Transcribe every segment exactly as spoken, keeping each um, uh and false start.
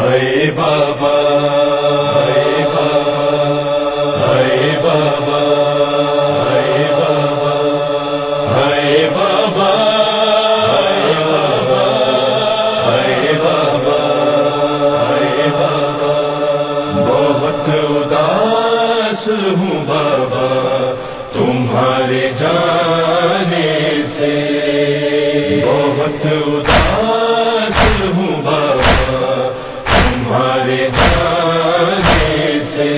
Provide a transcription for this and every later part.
ہائے بابا ہائے بابا ہائے بابا ہائے بابا ہائے بابا ہائے بابا ہائے بابا بہت اداس ہوں بابا تمہارے جانے سے، بہت اداس ہوں بابا تمہارے جانے سے،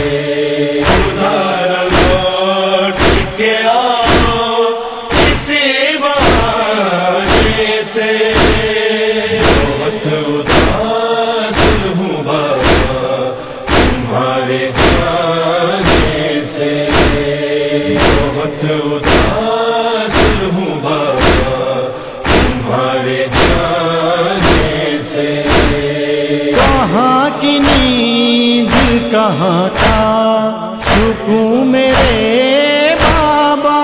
ادھر لوٹ کے آؤ کسی بہانے سے، بہت اداس ہوں بابا تمہارے جانے سے، بہت اداس ہوں بابا تمہارے جانے سے، کہاں کی نیند کہاں کا سکون میرے بابا،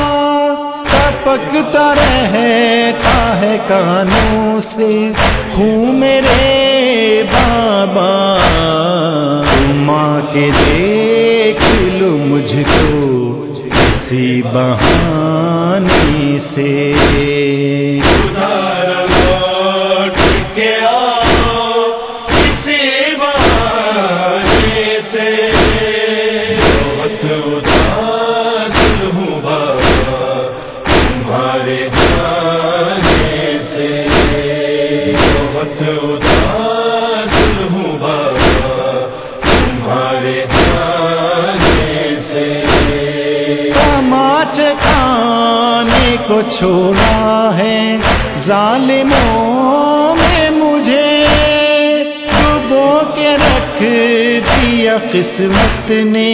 ٹپکتا رہتا ہے کانوں سے خون میرے بابا، تم آ کے دیکھ لو مجھ کو کسی بہانے سے، ادھر لوٹ کے آؤ کسی بہانے سے، بہت اداس ہوں بابا تمہارے جانے سے، بہت اداس ہوں بابا تمہارے جانے سے، تماچ کھانے کو چھوڑا ہے ظالموں میں مجھے، ڈبو کے رکھ دیا قسمت نے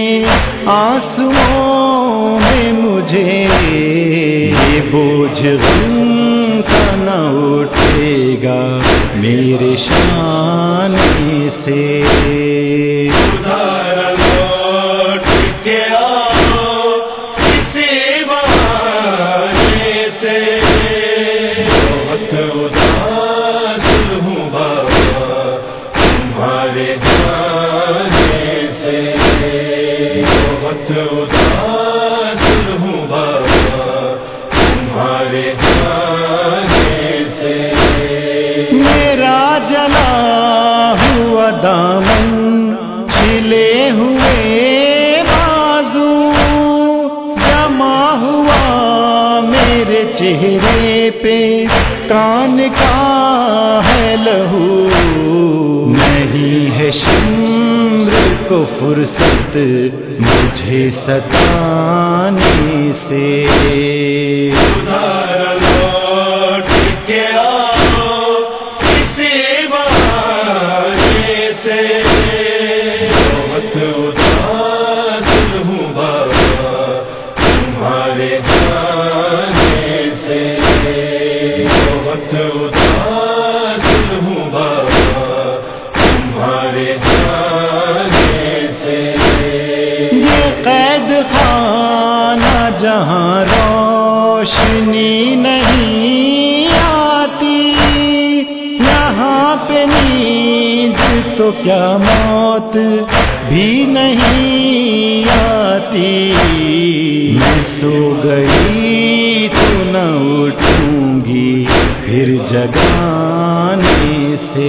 آنسوؤں میں مجھے، یہ بوجھ غم کا نہ اٹھے گا میرے شانے سے، ادھر لوٹ کے آؤ کسی بہانے سے، بہت اداس ہوں بابا تمہارے جانے سے، بہت اداس ہوں بابا تمہارے جانے سے، میرا جلا ہوا دامن کھلے ہوئے بازو، جمع ہوا میرے چہرے پہ کان کا ہے لہو، نہیں ہے شمر کو فرصت مجھے ستانے سے، ادھر لوٹ کے آؤ کسی بہانے سے، بہت اداس ہوں بابا تمہارے جانے سے، بہت اداس ہوں بابا تمہارے جانے سے، یہ قید خانہ جہاں روشنی نہیں آتی، یہاں پہ نیند تو کیا موت بھی نہیں آتی، میں سو گئی تو نہ اٹھوں گی پھر جگانے سے،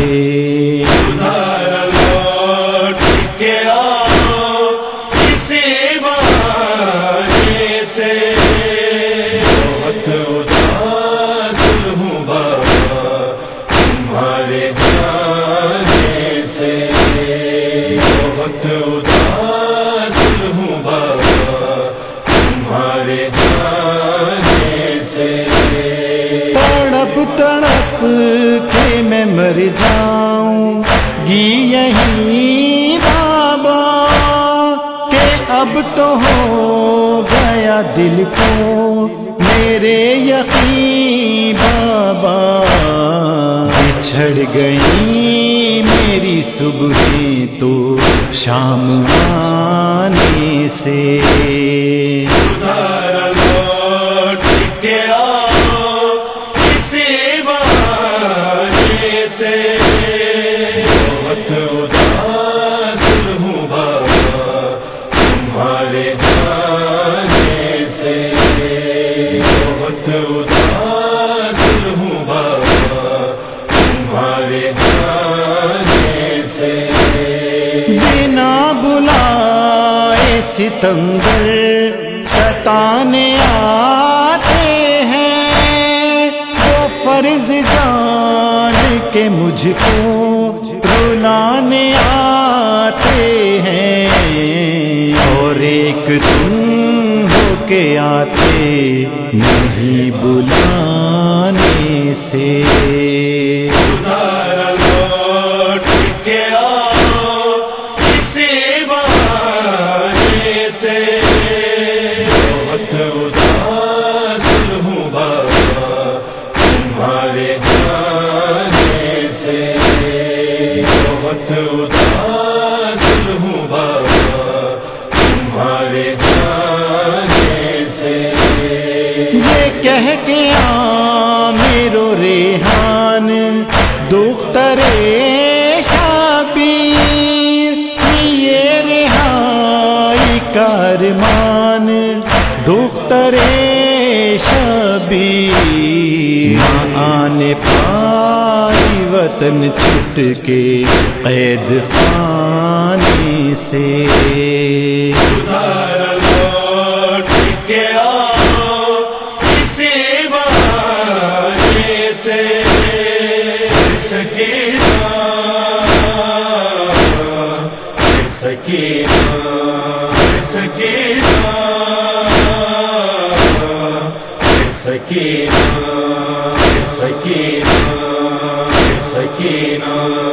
ادھر لوٹ کے آؤ کسی بہانے سے، بہت اداس ہوں بابا تمہارے جانے سے، بہت اداس ہوں بابا تمہارے جانے سے، تڑپ تڑپ کے میں مر جاؤں گی یہیں بابا، کہ اب تو ہو گیا دل کو میرے یقین بابا، بچھڑ گئی میری صبح تو شام آنے سے، ادھر لوٹ کے آؤ کسی بہانے سے، بہت اداس ہوں بابا تمہارے جانے سے، بہت اداس ہوں بابا تمہارے جانے سے۔ بنا بلائے ستمگر ستانے آتے ہیں، وہ فرض جان کے مجھ کو رلانے آتے ہیں، اور ایک تم ہو کے آتے نہیں بلانے سے۔ ادھر لوٹ کے آؤ اسی بہانے سے، بہت اداس ہوں بابا تمہارے جانے سے، بہت اداس ہوں بابا تمہارے جانے سے۔ یہ کہہ کے عامر و ریحان دختر شبیر، یہ رہائی کا ارمان دختر شبیر، نہ آنے پائی وطن چھٹ کے قید خانے سے۔ ادھر لوٹ کے آؤ اسی بہانے سے، سکینہ سکینہ سکینہ سکینہ سکینہ سکینہ